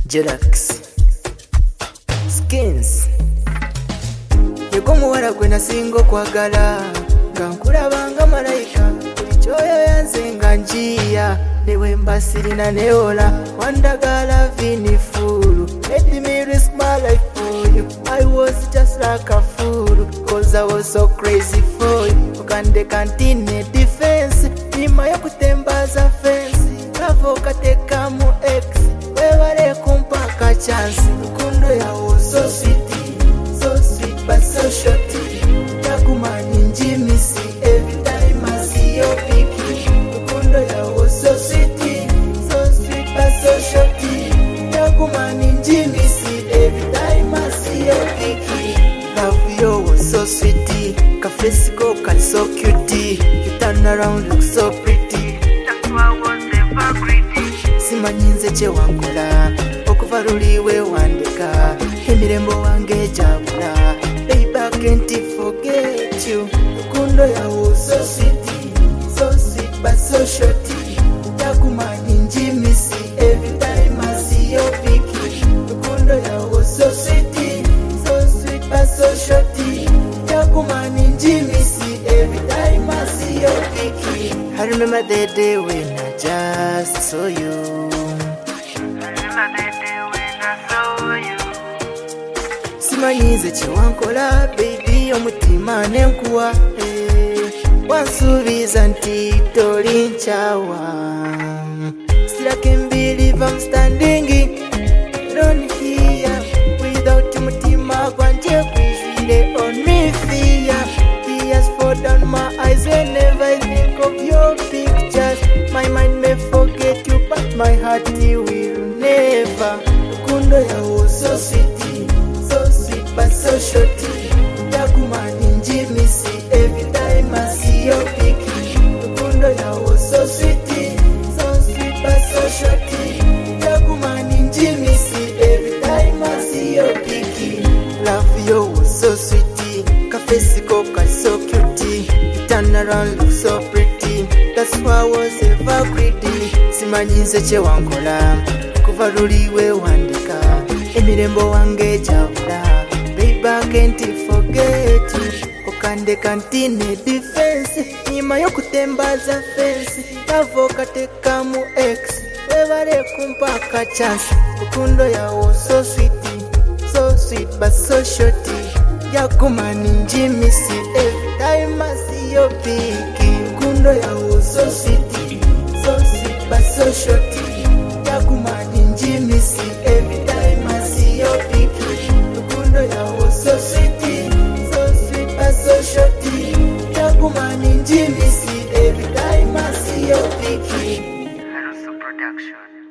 Jerax Skins Yego muwala gwe nasinga okwagala nga nkulabanga malayika buli kyoyo yanze nga njiya newe mbasirina neola wandagala vini fulu made me risk my life for you. I was just like a fool cause I was so crazy for you. Ukande kantine defense nyuma yo kutembaza fence kavo kateka mu ex wewale kumpaka chance rukundo yawo so sweet but so shorty yakumani njimisi every time I see your picky rukundo yawo so sweet but so shorty yakumani njimisi every time I see your picky love you was so sweet kafesiko kali so cute you turn around look so pretty that's why I was never greedy simanyinze kye wankola okuva luliwe wandeka emirembo wange jabula baby I can't forget you rukundo yawo so sweet but so shorty yakumani njimisi every time I see your picky rukundo yawo so sweet but so shorty yakumani njimisi every time I see your picky. I remember the day when I just saw you. Simanyize kye wankola baby omutima nenkuwa wansuubiza nti toli nkyawa. Still I can't believe I'm standing alone here without mutima gwanje kwizire on me fear. Tears fall down my eyes whenever I think of your pictures. My mind may forget you but my heart will never. Rukundo yawo so sweet but so shorty yakumani njimisi every time I see your picky rukundo yawo so sweet but so shorty yakumani njimisi every time I see your picky. Love you was so sweet kafesiko kali so cute you turn around look so pretty that's why I was ever greedy simanyinze kye wankola kuva luliwe wandika emirembo wange jabula baby I can't forget you okande kantine defense nyuma yo kutembaza fence kavo kateka mu ex webale kumpaka chance rukundo yawo so sweet but so shorty yakumani njimisi every time I see your picky rukundo yawo so sweet but so shorty yakumani njimisi every time I see your picky rukundo yawo so sweet but so shorty yakumani njimisi every time I see your picky. Production.